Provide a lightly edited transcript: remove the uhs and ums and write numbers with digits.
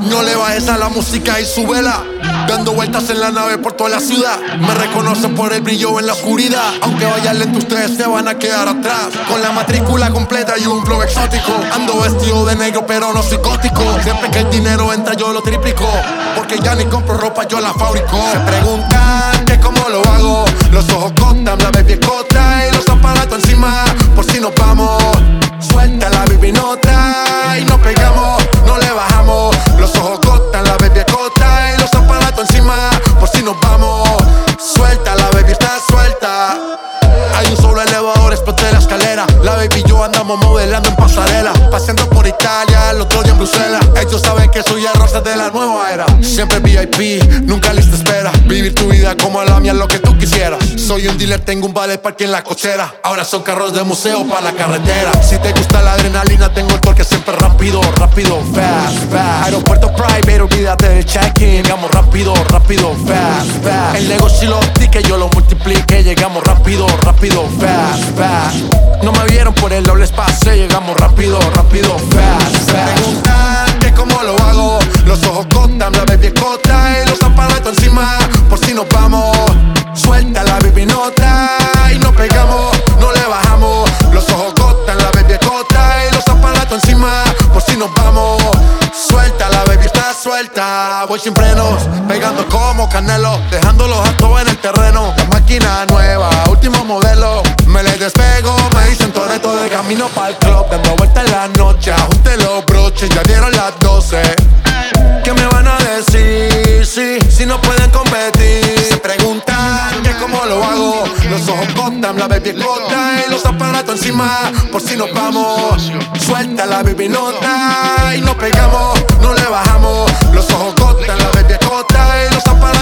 No le bajes a la música y súbela. Dando vueltas en la nave por toda la ciudad. Me reconocen por el brillo en la oscuridad. Aunque vaya lento ustedes se van a quedar atrás. Con la matrícula completa y un flow exótico. Ando vestido de negro pero no psicótico. Siempre que el dinero entra yo lo triplico. Porque ya ni compro ropa, yo la fabrico. Se preguntan que cómo lo hago. Los ojos contan, la baby escota y los aparatos encima. Por si nos vamos, suelta la baby nota y nos pegamos, no le bajamos. Los ojos cortan, la baby escota y los aparatos encima. Por si nos vamos, suelta, la baby está suelta. Hay un solo elevador, exploté la escalera. La baby y yo andamos modelando en pasarela. Paseando por Italia, el otro día en Bruselas. Ellos saben que soy el rosa de la nueva era. Siempre VIP, nunca lista espera. Vivir tu vida como la mía, lo que tú quisieras. Soy un dealer, tengo un vale parking en la cochera. Ahora son carros de museo para la carretera. Si te gusta la adrenalina, tengo el torque siempre rápido, rápido, fast, fast. Aeropuerto private, olvídate del check-in. Llegamos rápido, rápido, fast, fast. El negocio y los tickets yo lo multiplique. Llegamos rápido, rápido, fast, fast. No me vieron por el doble espacio. Llegamos rápido, rápido, fast, fast. Se preguntan que cómo lo hago. Los ojos cortan, la baby escota y los aparatos encima. Por si nos vamos, suelta la baby nota y nos pegamos, no le bajamos. Los ojos cortan, la baby escota y los aparatos encima. Por si nos vamos, suelta, la baby está suelta. Voy sin frenos, pegando como Canelo, dejándolos altos en el terreno. La máquina nueva, último modelo. Me le despego, me dicen Toretto de camino pa'l club. Dando vueltas en la noche, ajuste los broches, ya dieron las 12. ¿Qué me van a decir? Si no pueden competir. Se preguntan que cómo lo hago. Los ojos cortan, la baby escota y los aparatos encima. Por si nos vamos, suelta la baby nota y nos pegamos, no le bajamos. Los ojos cortan, la baby escota y los aparatos